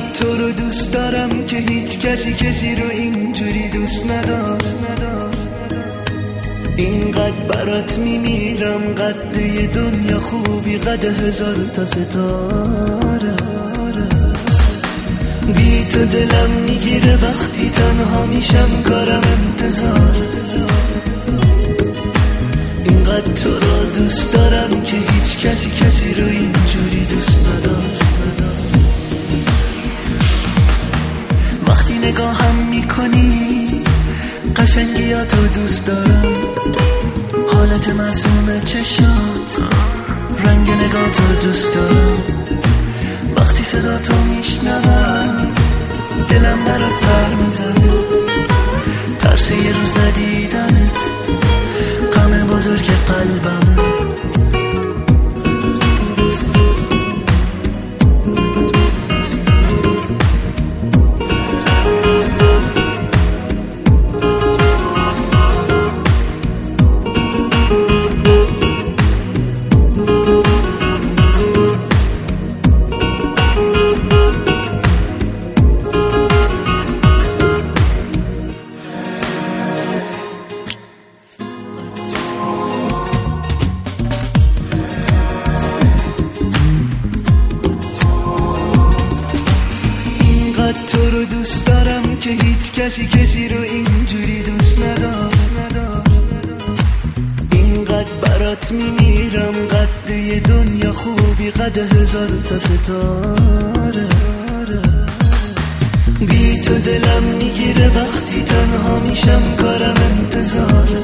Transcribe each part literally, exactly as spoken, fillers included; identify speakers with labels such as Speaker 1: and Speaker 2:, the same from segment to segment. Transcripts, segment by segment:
Speaker 1: اینقدر تو رو دوست دارم که هیچ کسی کسی رو اینجوری دوست نداشت. اینقدر برات میمیرم، قد یه دنیا خوبی، قد هزار تا ستاره. بی تو دلم میگیره وقتی تنها میشم، کارم انتظار. اینقدر تو رو دوست دارم که هیچ کسی کسی رو اینجوری دوست نداشت. وقتی نگاهم میکنی قشنگیاتو دوست دارم، حالت معصوم چشات، رنگ نگاتو دوست دارم. وقتی صدا تو میشنوم دلم برات پر میزنه، ترس یه روز ندیدنت غم بزرگ قلبمه. تو رو دوست دارم که هیچ کسی کسی رو اینجوری دوست نداشت. اینقدر برات میمیرم، قد یه دنیا خوبی، قد هزار تا ستاره. بی تو دلم میگیره وقتی تنها میشم، کارم انتظاره.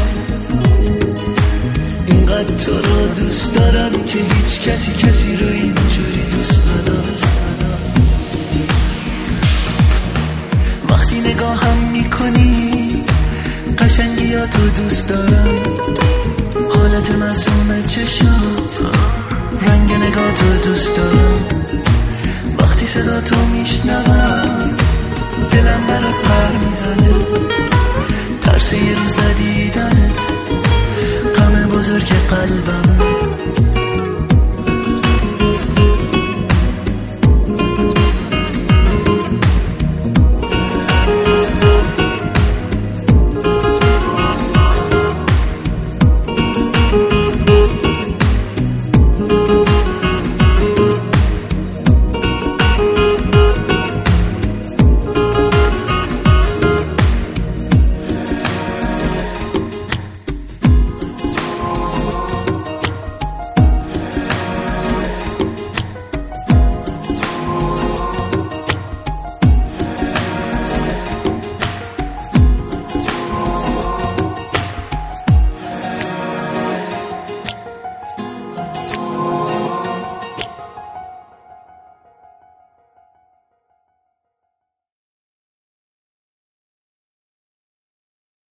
Speaker 1: اینقدر تو رو دوست دارم که هیچ کسی کسی رو اینجوری دوست نداشت. وقتی نگاهم میکنی قشنگیاتو دوست دارم، حالت معصوم چشات، رنگ نگاتو دوست دارم. وقتی صدا تو میشنوم دلم برات پر میزنه، ترس یه روز ندید